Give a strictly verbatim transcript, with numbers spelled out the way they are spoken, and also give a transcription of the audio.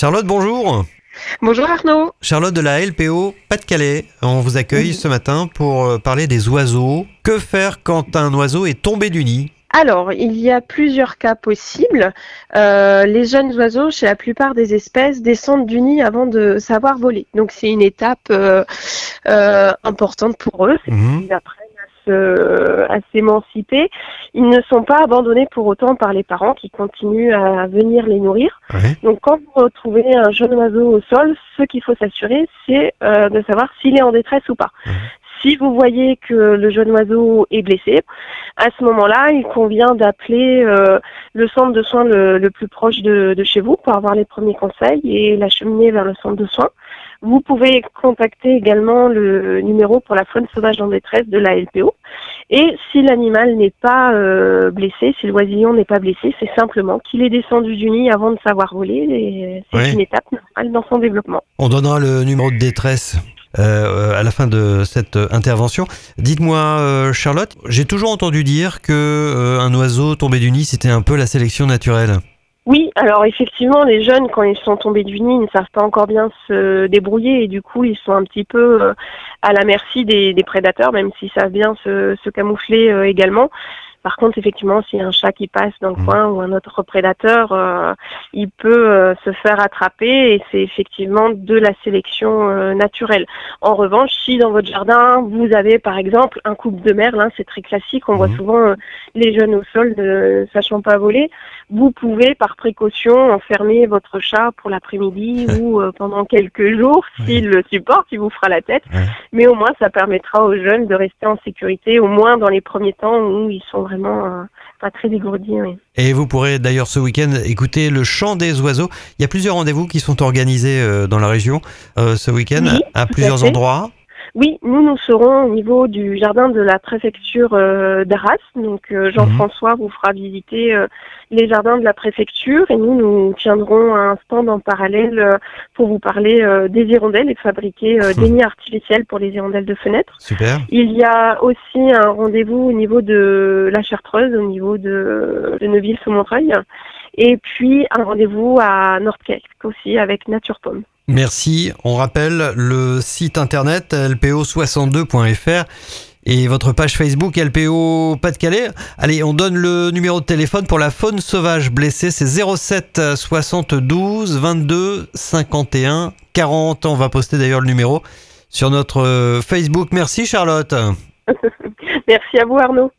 Charlotte, bonjour. Bonjour Arnaud. Charlotte de la L P O Pas-de-Calais. On vous accueille Oui. ce matin pour parler des oiseaux. Que faire quand un oiseau est tombé du nid ? Alors, il y a plusieurs cas possibles. Euh, les jeunes oiseaux, chez la plupart des espèces, descendent du nid avant de savoir voler. Donc, c'est une étape euh, euh, importante pour eux. Mmh. Ils apprennent à, se, à s'émanciper. Ils ne sont pas abandonnés pour autant par les parents qui continuent à venir les nourrir. Ouais. Donc, quand vous retrouvez un jeune oiseau au sol, ce qu'il faut s'assurer, c'est euh, de savoir s'il est en détresse ou pas. Mmh. Si vous voyez que le jeune oiseau est blessé, à ce moment-là, il convient d'appeler euh, le centre de soins le, le plus proche de, de chez vous pour avoir les premiers conseils et l'acheminer vers le centre de soins. Vous pouvez contacter également le numéro pour la faune sauvage en détresse de la L P O. Et si l'animal n'est pas euh, blessé, si l'oisillon n'est pas blessé, c'est simplement qu'il est descendu du nid avant de savoir voler. Et c'est Ouais. une étape normale dans son développement. On donnera le numéro de détresse euh, à la fin de cette intervention. Dites-moi, euh, Charlotte, j'ai toujours entendu dire que euh, un oiseau tombé du nid, c'était un peu la sélection naturelle. Oui, alors effectivement, les jeunes, quand ils sont tombés du nid, ils ne savent pas encore bien se débrouiller et du coup, ils sont un petit peu euh, à la merci des, des prédateurs, même s'ils savent bien se, se camoufler euh, également. Par contre, effectivement, s'il y a un chat qui passe dans le Mmh. coin ou un autre prédateur, euh, il peut euh, se faire attraper et c'est effectivement de la sélection euh, naturelle. En revanche, si dans votre jardin, vous avez par exemple un couple de merles, hein, c'est très classique, on voit Mmh. souvent euh, les jeunes au sol ne sachant pas voler, vous pouvez par précaution enfermer votre chat pour l'après-midi ou euh, pendant quelques jours, Oui. s'il le supporte, il vous fera la tête. Ouais. Mais au moins, ça permettra aux jeunes de rester en sécurité, au moins dans les premiers temps où ils sont vraiment euh, pas très dégourdis. Oui. Et vous pourrez d'ailleurs ce week-end écouter le chant des oiseaux. Il y a plusieurs rendez-vous qui sont organisés euh, dans la région euh, ce week-end Oui, à tout à plusieurs fait. endroits. Oui, nous, nous serons au niveau du jardin de la préfecture euh, d'Arras. Donc, euh, Jean-François vous fera visiter euh, les jardins de la préfecture et nous, nous tiendrons un stand en parallèle euh, pour vous parler euh, des hirondelles et fabriquer euh, des nids artificiels pour les hirondelles de fenêtre. Super. Il y a aussi un rendez-vous au niveau de la Chartreuse, au niveau de, de Neuville-sous-Montreuil. Et puis, un rendez-vous à Nordquelque aussi avec Nature Pomme. Merci. On rappelle le site internet l p o soixante-deux point f r et votre page Facebook L P O Pas-de-Calais. Allez, on donne le numéro de téléphone pour la faune sauvage blessée. C'est zéro sept soixante-douze vingt-deux cinquante et un quarante. On va poster d'ailleurs le numéro sur notre Facebook. Merci Charlotte. Merci à vous Arnaud.